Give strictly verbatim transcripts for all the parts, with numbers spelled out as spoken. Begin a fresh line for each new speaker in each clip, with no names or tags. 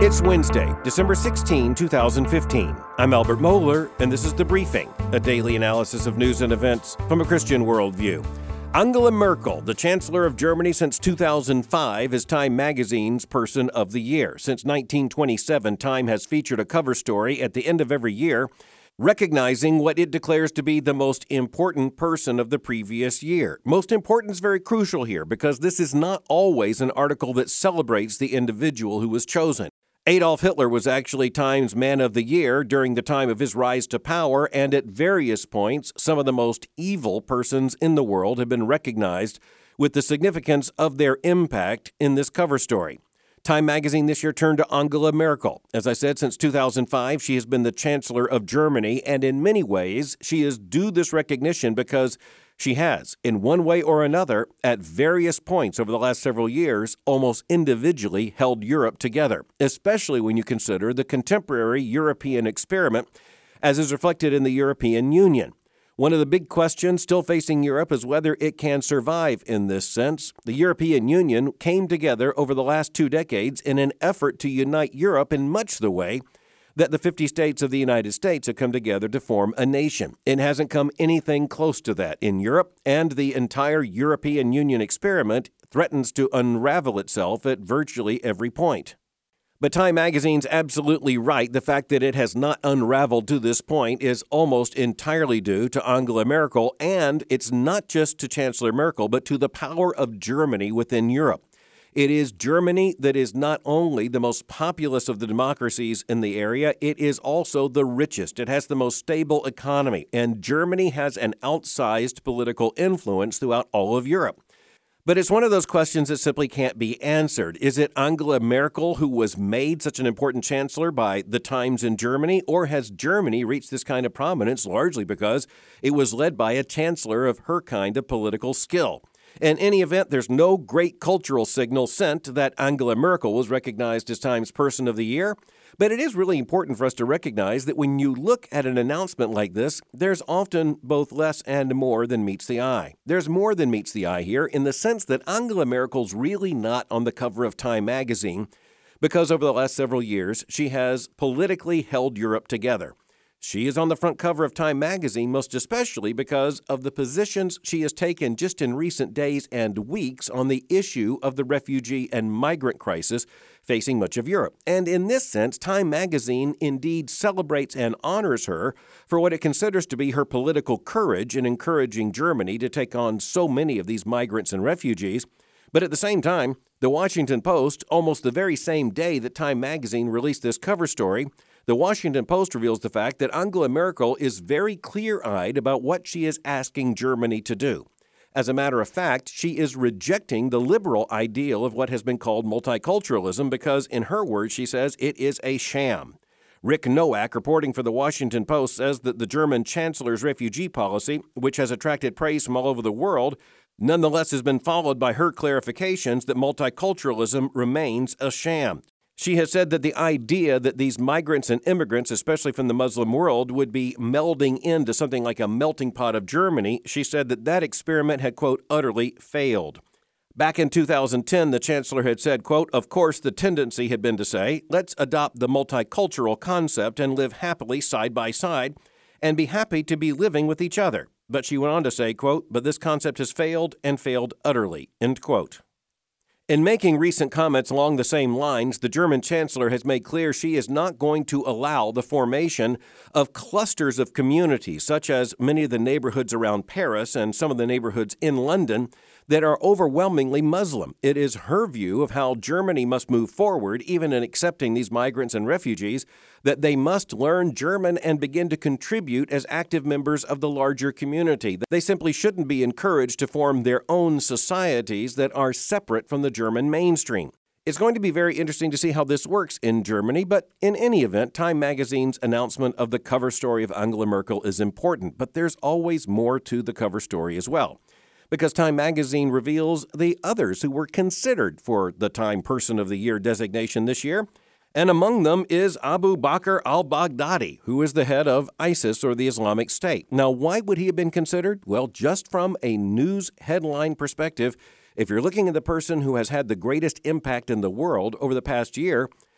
It's Wednesday, December sixteenth, twenty fifteen. I'm Albert Mohler, and this is The Briefing, a daily analysis of news and events from a Christian worldview. Angela Merkel, the Chancellor of Germany since two thousand five, is Time Magazine's Person of the Year. Since nineteen twenty-seven, Time has featured a cover story at the end of every year, recognizing what it declares to be the most important person of the previous year. Most important is very crucial here because this is not always an article that celebrates the individual who was chosen. Adolf Hitler was actually Time's Man of the Year during the time of his rise to power, and at various points, some of the most evil persons in the world have been recognized with the significance of their impact in this cover story. Time magazine this year turned to Angela Merkel. As I said, since two thousand five, she has been the Chancellor of Germany, and in many ways, she is due this recognition because she has, in one way or another, at various points over the last several years, almost individually held Europe together, especially when you consider the contemporary European experiment as is reflected in the European Union. One of the big questions still facing Europe is whether it can survive in this sense. The European Union came together over the last two decades in an effort to unite Europe in much the way that the fifty states of the United States have come together to form a nation. It hasn't come anything close to that in Europe, and the entire European Union experiment threatens to unravel itself at virtually every point. But Time Magazine's absolutely right. The fact that it has not unraveled to this point is almost entirely due to Angela Merkel, and it's not just to Chancellor Merkel, but to the power of Germany within Europe. It is Germany that is not only the most populous of the democracies in the area, it is also the richest. It has the most stable economy, and Germany has an outsized political influence throughout all of Europe. But it's one of those questions that simply can't be answered. Is it Angela Merkel who was made such an important chancellor by the Times in Germany, or has Germany reached this kind of prominence largely because it was led by a chancellor of her kind of political skill? In any event, there's no great cultural signal sent that Angela Merkel was recognized as Time's Person of the Year, but it is really important for us to recognize that when you look at an announcement like this, there's often both less and more than meets the eye. There's more than meets the eye here in the sense that Angela Merkel's really not on the cover of Time magazine because over the last several years, she has politically held Europe together. She is on the front cover of Time magazine, most especially because of the positions she has taken just in recent days and weeks on the issue of the refugee and migrant crisis facing much of Europe. And in this sense, Time magazine indeed celebrates and honors her for what it considers to be her political courage in encouraging Germany to take on so many of these migrants and refugees. But at the same time, the Washington Post, almost the very same day that Time magazine released this cover story, the Washington Post reveals the fact that Angela Merkel is very clear-eyed about what she is asking Germany to do. As a matter of fact, she is rejecting the liberal ideal of what has been called multiculturalism because, in her words, she says it is a sham. Rick Nowak, reporting for the Washington Post, says that the German chancellor's refugee policy, which has attracted praise from all over the world, nonetheless has been followed by her clarifications that multiculturalism remains a sham. She has said that the idea that these migrants and immigrants, especially from the Muslim world, would be melding into something like a melting pot of Germany, she said that that experiment had, quote, utterly failed. Back in two thousand ten, the chancellor had said, quote, of course, the tendency had been to say, let's adopt the multicultural concept and live happily side by side and be happy to be living with each other. But she went on to say, quote, but this concept has failed and failed utterly, end quote. In making recent comments along the same lines, the German chancellor has made clear she is not going to allow the formation of clusters of communities, such as many of the neighborhoods around Paris and some of the neighborhoods in London, that are overwhelmingly Muslim. It is her view of how Germany must move forward, even in accepting these migrants and refugees, that they must learn German and begin to contribute as active members of the larger community. They simply shouldn't be encouraged to form their own societies that are separate from the German mainstream. It's going to be very interesting to see how this works in Germany, but in any event, Time magazine's announcement of the cover story of Angela Merkel is important, but there's always more to the cover story as well. Because Time magazine reveals the others who were considered for the Time Person of the Year designation this year, and among them is Abu Bakr al-Baghdadi, who is the head of ISIS, or the Islamic State. Now, why would he have been considered? Well, just from a news headline perspective, if you're looking at the person who has had the greatest impact in the world over the past year,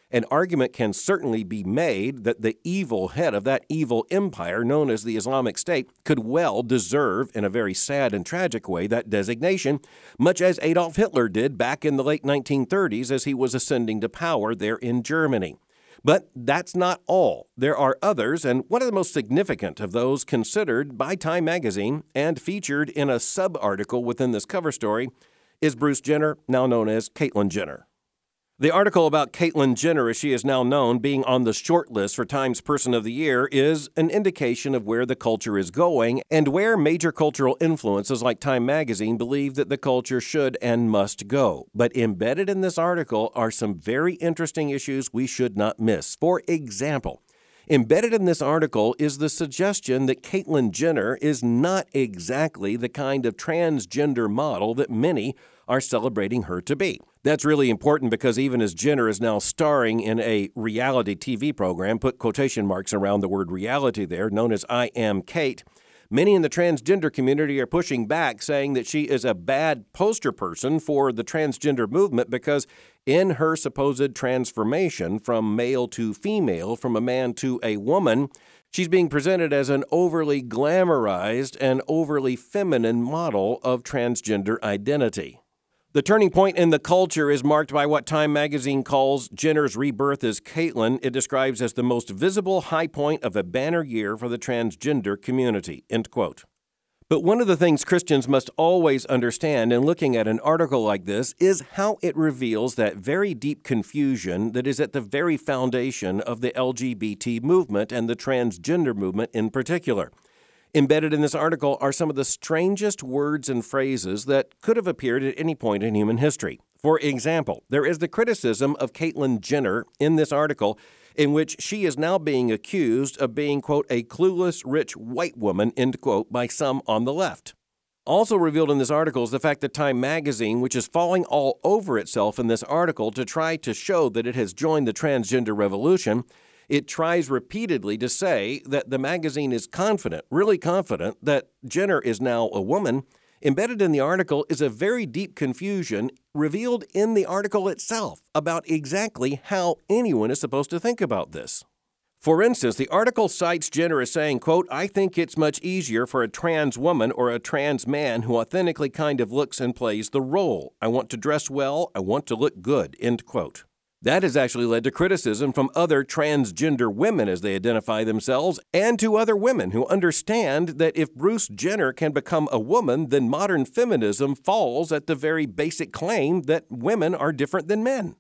An argument can certainly be made that the evil head of that evil empire known as the Islamic State could well deserve, in a very sad and tragic way, that designation, much as Adolf Hitler did back in the late nineteen thirties as he was ascending to power there in Germany. But that's not all. There are others, and one of the most significant of those considered by Time magazine and featured in a sub-article within this cover story is Bruce Jenner, now known as Caitlyn Jenner. The article about Caitlyn Jenner, as she is now known, being on the short list for Time's Person of the Year is an indication of where the culture is going and where major cultural influences like Time magazine believe that the culture should and must go. But embedded in this article are some very interesting issues we should not miss. For example, embedded in this article is the suggestion that Caitlyn Jenner is not exactly the kind of transgender model that many are celebrating her to be. That's really important because even as Jenner is now starring in a reality T V program, put quotation marks around the word reality there, known as I Am Kate, many in the transgender community are pushing back, saying that she is a bad poster person for the transgender movement because in her supposed transformation from male to female, from a man to a woman, she's being presented as an overly glamorized and overly feminine model of transgender identity. The turning point in the culture is marked by what Time magazine calls Jenner's rebirth as Caitlyn. It describes as the most visible high point of a banner year for the transgender community, end quote. But one of the things Christians must always understand in looking at an article like this is how it reveals that very deep confusion that is at the very foundation of the L G B T movement and the transgender movement in particular. Embedded in this article are some of the strangest words and phrases that could have appeared at any point in human history. For example, there is the criticism of Caitlyn Jenner in this article in which she is now being accused of being, quote, a clueless, rich white woman, end quote, by some on the left. Also revealed in this article is the fact that Time magazine, which is falling all over itself in this article to try to show that it has joined the transgender revolution, it tries repeatedly to say that the magazine is confident, really confident, that Jenner is now a woman. Embedded in the article is a very deep confusion revealed in the article itself about exactly how anyone is supposed to think about this. For instance, the article cites Jenner as saying, quote, I think it's much easier for a trans woman or a trans man who authentically kind of looks and plays the role. I want to dress well. I want to look good, end quote. That has actually led to criticism from other transgender women as they identify themselves, and to other women who understand that if Bruce Jenner can become a woman, then modern feminism falls at the very basic claim that women are different than men.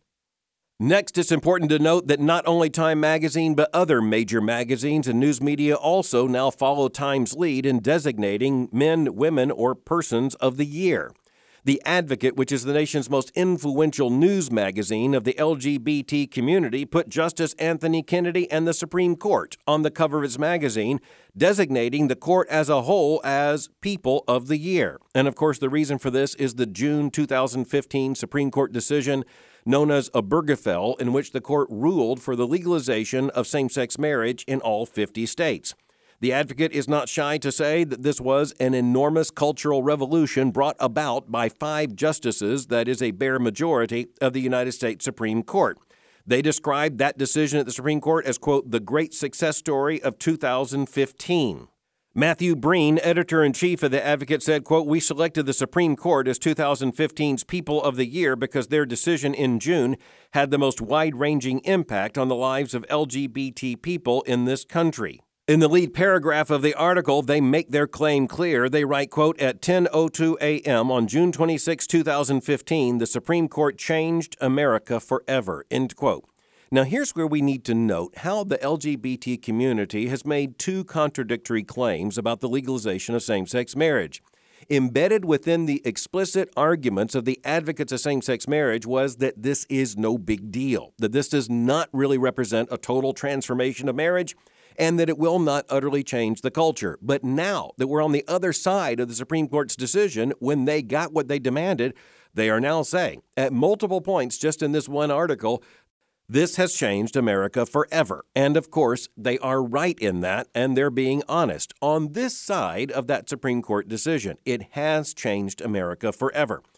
Next, it's important to note that not only Time magazine, but other major magazines and news media also now follow Time's lead in designating men, women, or persons of the year. The Advocate, which is the nation's most influential news magazine of the L G B T community, put Justice Anthony Kennedy and the Supreme Court on the cover of its magazine, designating the court as a whole as People of the Year. And of course, the reason for this is the June two thousand fifteen Supreme Court decision known as Obergefell, in which the court ruled for the legalization of same-sex marriage in all fifty states. The Advocate is not shy to say that this was an enormous cultural revolution brought about by five justices, that is a bare majority, of the United States Supreme Court. They described that decision at the Supreme Court as, quote, the great success story of two thousand fifteen. Matthew Breen, editor-in-chief of The Advocate, said, quote, we selected the Supreme Court as two thousand fifteen's People of the Year because their decision in June had the most wide-ranging impact on the lives of L G B T people in this country. In the lead paragraph of the article, they make their claim clear. They write, quote, at ten oh two a.m. on June twenty-sixth, two thousand fifteen, the Supreme Court changed America forever, end quote. Now, here's where we need to note how the L G B T community has made two contradictory claims about the legalization of same-sex marriage. Embedded within the explicit arguments of the advocates of same-sex marriage was that this is no big deal, that this does not really represent a total transformation of marriage, and that it will not utterly change the culture. But now that we're on the other side of the Supreme Court's decision, when they got what they demanded, they are now saying, at multiple points just in this one article, this has changed America forever. And of course, they are right in that, and they're being honest. On this side of that Supreme Court decision, it has changed America forever.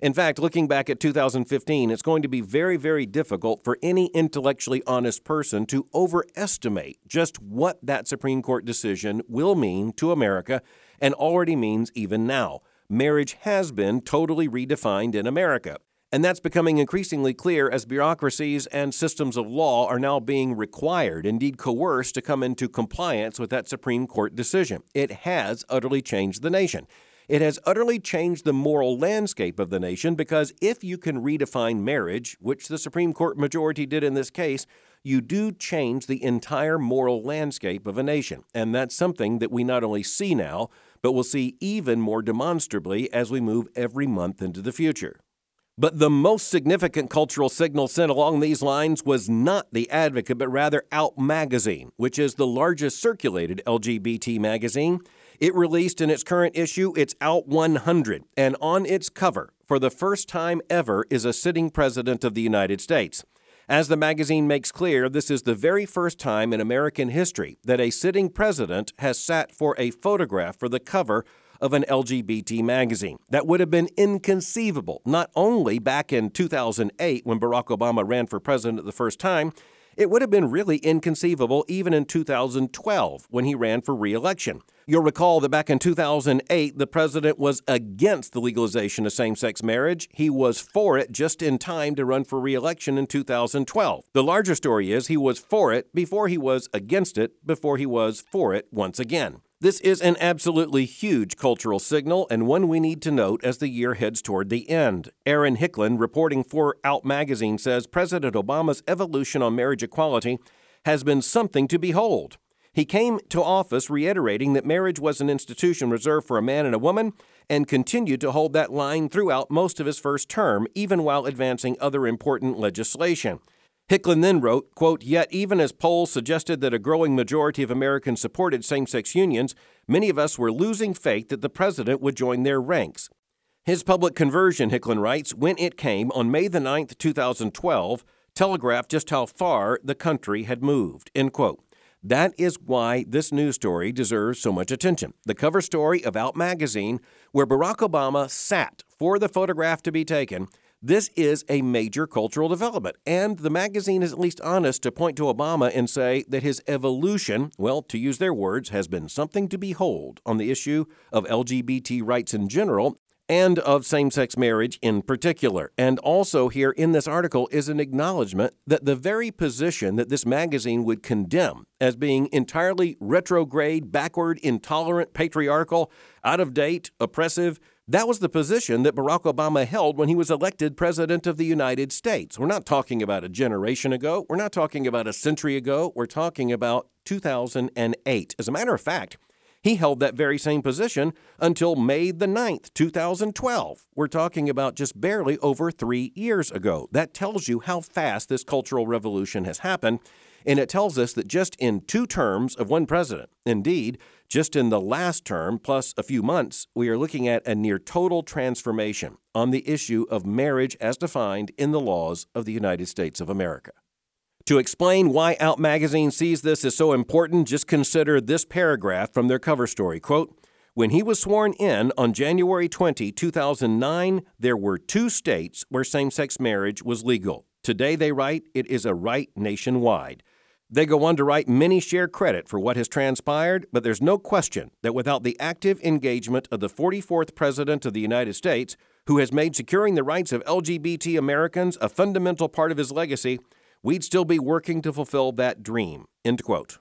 In fact, looking back at two thousand fifteen, it's going to be very, very difficult for any intellectually honest person to overestimate just what that Supreme Court decision will mean to America and already means even now. Marriage has been totally redefined in America. And that's becoming increasingly clear as bureaucracies and systems of law are now being required, indeed coerced, to come into compliance with that Supreme Court decision. It has utterly changed the nation. It has utterly changed the moral landscape of the nation because if you can redefine marriage, which the Supreme Court majority did in this case, you do change the entire moral landscape of a nation. And that's something that we not only see now, but will see even more demonstrably as we move every month into the future. But the most significant cultural signal sent along these lines was not The Advocate, but rather Out Magazine, which is the largest circulated L G B T magazine. It released in its current issue its Out one hundred, and on its cover, for the first time ever, is a sitting president of the United States. As the magazine makes clear, this is the very first time in American history that a sitting president has sat for a photograph for the cover of an L G B T magazine. That would have been inconceivable, not only back in two thousand eight when Barack Obama ran for president the first time, it would have been really inconceivable even in two thousand twelve when he ran for re-election. You'll recall that back in two thousand eight, the president was against the legalization of same-sex marriage. He was for it just in time to run for re-election in two thousand twelve. The larger story is he was for it before he was against it, before he was for it once again. This is an absolutely huge cultural signal and one we need to note as the year heads toward the end. Aaron Hicklin, reporting for Out Magazine, says President Obama's evolution on marriage equality has been something to behold. He came to office reiterating that marriage was an institution reserved for a man and a woman and continued to hold that line throughout most of his first term, even while advancing other important legislation. Hicklin then wrote, quote, "Yet even as polls suggested that a growing majority of Americans supported same-sex unions, many of us were losing faith that the president would join their ranks." His public conversion, Hicklin writes, when it came on May the ninth, two thousand twelve, telegraphed just how far the country had moved, end quote. That is why this news story deserves so much attention. The cover story of Out Magazine, where Barack Obama sat for the photograph to be taken. This is a major cultural development, and the magazine is at least honest to point to Obama and say that his evolution, well, to use their words, has been something to behold on the issue of L G B T rights in general and of same-sex marriage in particular. And also here in this article is an acknowledgement that the very position that this magazine would condemn as being entirely retrograde, backward, intolerant, patriarchal, out of date, oppressive, that was the position that Barack Obama held when he was elected president of the United States. We're not talking about a generation ago. We're not talking about a century ago. We're talking about two thousand eight. As a matter of fact, he held that very same position until May the ninth, two thousand twelve. We're talking about just barely over three years ago. That tells you how fast this cultural revolution has happened. And it tells us that just in two terms of one president, indeed, just in the last term plus a few months, we are looking at a near total transformation on the issue of marriage as defined in the laws of the United States of America. To explain why Out Magazine sees this as so important, just consider this paragraph from their cover story. Quote, "When he was sworn in on January twentieth, two thousand nine, there were two states where same-sex marriage was legal. Today, they write, it is a right nationwide." They go on to write, "Many share credit for what has transpired, but there's no question that without the active engagement of the forty-fourth President of the United States, who has made securing the rights of L G B T Americans a fundamental part of his legacy, we'd still be working to fulfill that dream." End quote.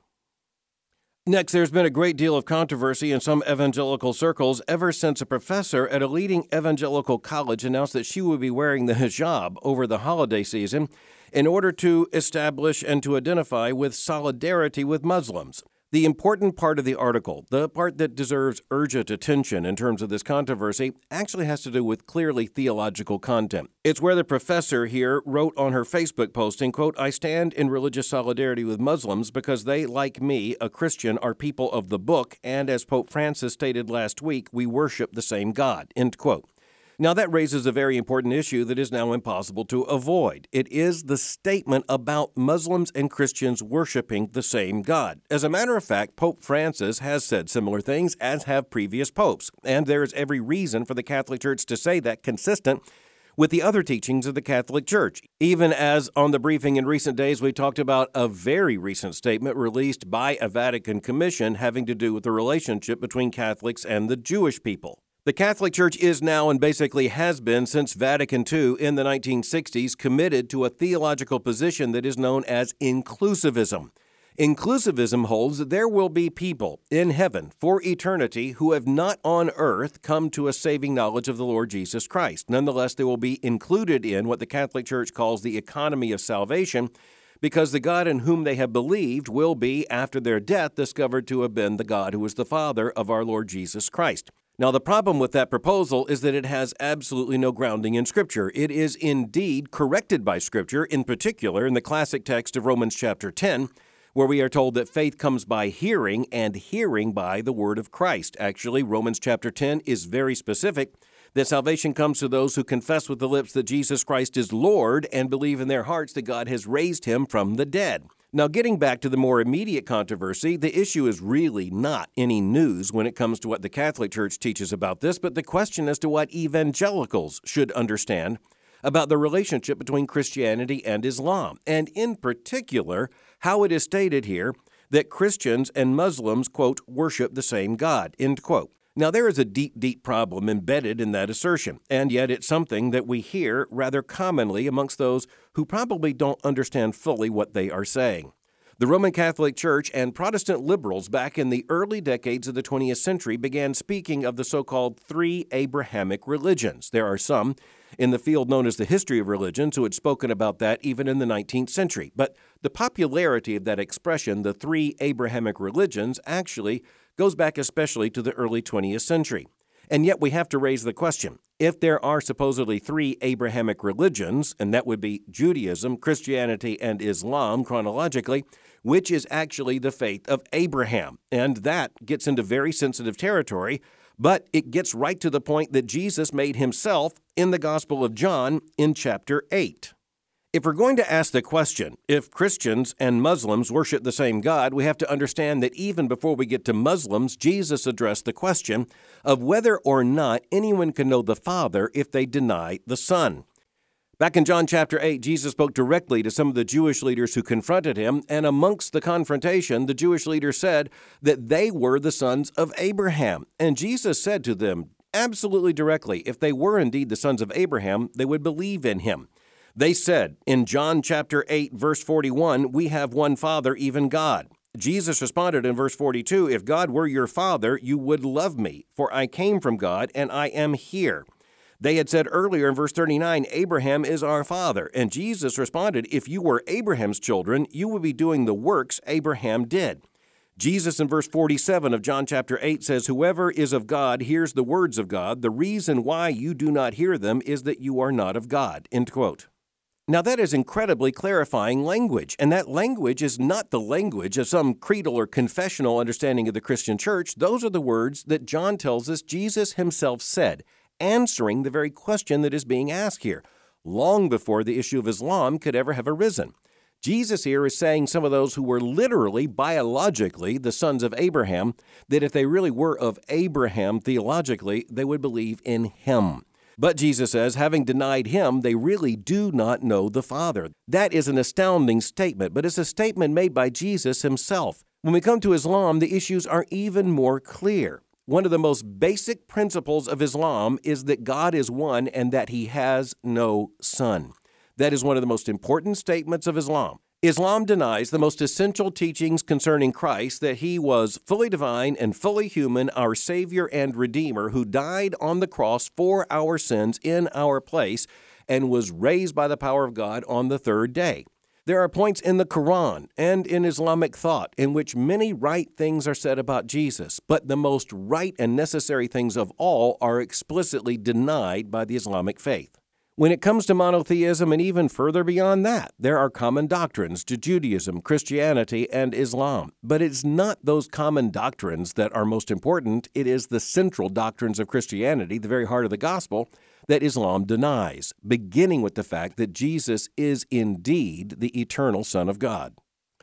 Next, there's been a great deal of controversy in some evangelical circles ever since a professor at a leading evangelical college announced that she would be wearing the hijab over the holiday season in order to establish and to identify with solidarity with Muslims. The important part of the article, the part that deserves urgent attention in terms of this controversy, actually has to do with clearly theological content. It's where the professor here wrote on her Facebook posting, quote, "I stand in religious solidarity with Muslims because they, like me, a Christian, are people of the book, and as Pope Francis stated last week, we worship the same God," end quote. Now, that raises a very important issue that is now impossible to avoid. It is the statement about Muslims and Christians worshiping the same God. As a matter of fact, Pope Francis has said similar things, as have previous popes. And there is every reason for the Catholic Church to say that consistent with the other teachings of the Catholic Church, even as on the briefing in recent days we talked about a very recent statement released by a Vatican commission having to do with the relationship between Catholics and the Jewish people. The Catholic Church is now, and basically has been since Vatican Two in the nineteen sixties, committed to a theological position that is known as inclusivism. Inclusivism holds that there will be people in heaven for eternity who have not on earth come to a saving knowledge of the Lord Jesus Christ. Nonetheless, they will be included in what the Catholic Church calls the economy of salvation, because the God in whom they have believed will be, after their death, discovered to have been the God who is the Father of our Lord Jesus Christ. Now, the problem with that proposal is that it has absolutely no grounding in Scripture. It is indeed corrected by Scripture, in particular in the classic text of Romans chapter ten, where we are told that faith comes by hearing, and hearing by the word of Christ. Actually, Romans chapter ten is very specific that salvation comes to those who confess with the lips that Jesus Christ is Lord and believe in their hearts that God has raised him from the dead. Now, getting back to the more immediate controversy, the issue is really not any news when it comes to what the Catholic Church teaches about this, but the question as to what evangelicals should understand about the relationship between Christianity and Islam, and in particular, how it is stated here that Christians and Muslims, quote, worship the same God, end quote. Now, there is a deep, deep problem embedded in that assertion, and yet it's something that we hear rather commonly amongst those who probably don't understand fully what they are saying. The Roman Catholic Church and Protestant liberals back in the early decades of the twentieth century began speaking of the so-called three Abrahamic religions. There are some in the field known as the history of religions who had spoken about that even in the nineteenth century. But the popularity of that expression, the three Abrahamic religions, actually goes back especially to the early twentieth century. And yet we have to raise the question, if there are supposedly three Abrahamic religions, and that would be Judaism, Christianity, and Islam chronologically, which is actually the faith of Abraham? And that gets into very sensitive territory, but it gets right to the point that Jesus made himself in the Gospel of John in chapter eight. If we're going to ask the question, if Christians and Muslims worship the same God, we have to understand that even before we get to Muslims, Jesus addressed the question of whether or not anyone can know the Father if they deny the Son. Back in John chapter eight, Jesus spoke directly to some of the Jewish leaders who confronted him, and amongst the confrontation, the Jewish leaders said that they were the sons of Abraham. And Jesus said to them absolutely directly, if they were indeed the sons of Abraham, they would believe in him. They said in John chapter eight, verse forty-one, we have one Father, even God. Jesus responded in verse forty-two, if God were your Father, you would love me, for I came from God and I am here. They had said earlier in verse thirty-nine, Abraham is our father. And Jesus responded, if you were Abraham's children, you would be doing the works Abraham did. Jesus in verse forty-seven of John chapter eight says, whoever is of God hears the words of God. The reason why you do not hear them is that you are not of God, end quote. Now, that is incredibly clarifying language, and that language is not the language of some creedal or confessional understanding of the Christian church. Those are the words that John tells us Jesus himself said, answering the very question that is being asked here, long before the issue of Islam could ever have arisen. Jesus here is saying some of those who were literally, biologically, the sons of Abraham, that if they really were of Abraham theologically, they would believe in him. But Jesus says, having denied him, they really do not know the Father. That is an astounding statement, but it's a statement made by Jesus himself. When we come to Islam, the issues are even more clear. One of the most basic principles of Islam is that God is one and that he has no son. That is one of the most important statements of Islam. Islam denies the most essential teachings concerning Christ, that he was fully divine and fully human, our Savior and Redeemer, who died on the cross for our sins in our place and was raised by the power of God on the third day. There are points in the Quran and in Islamic thought in which many right things are said about Jesus, but the most right and necessary things of all are explicitly denied by the Islamic faith. When it comes to monotheism and even further beyond that, there are common doctrines to Judaism, Christianity, and Islam. But it's not those common doctrines that are most important. It is the central doctrines of Christianity, the very heart of the gospel, that Islam denies, beginning with the fact that Jesus is indeed the eternal Son of God.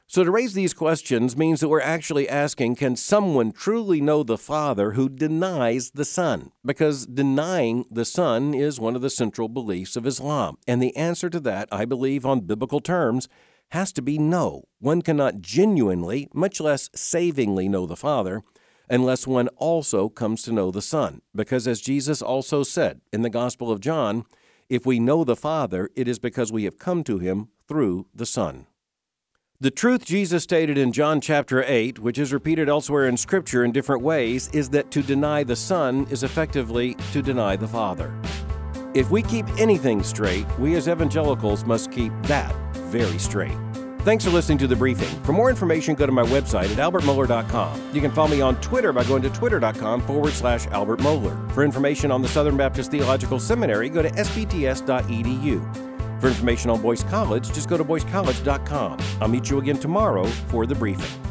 So to raise these questions means that we're actually asking, can someone truly know the Father who denies the Son? Because denying the Son is one of the central beliefs of Islam. And the answer to that, I believe on biblical terms, has to be no. One cannot genuinely, much less savingly know the Father, unless one also comes to know the Son. Because as Jesus also said in the Gospel of John, if we know the Father, it is because we have come to him through the Son. The truth Jesus stated in John chapter eight, which is repeated elsewhere in Scripture in different ways, is that to deny the Son is effectively to deny the Father. If we keep anything straight, we as evangelicals must keep that very straight. Thanks for listening to The Briefing. For more information, go to my website at albert mohler dot com. You can follow me on Twitter by going to twitter.com forward slash Albert Mohler. For information on the Southern Baptist Theological Seminary, go to s b t s dot e d u. For information on Boyce College, just go to boyce college dot com. I'll meet you again tomorrow for The Briefing.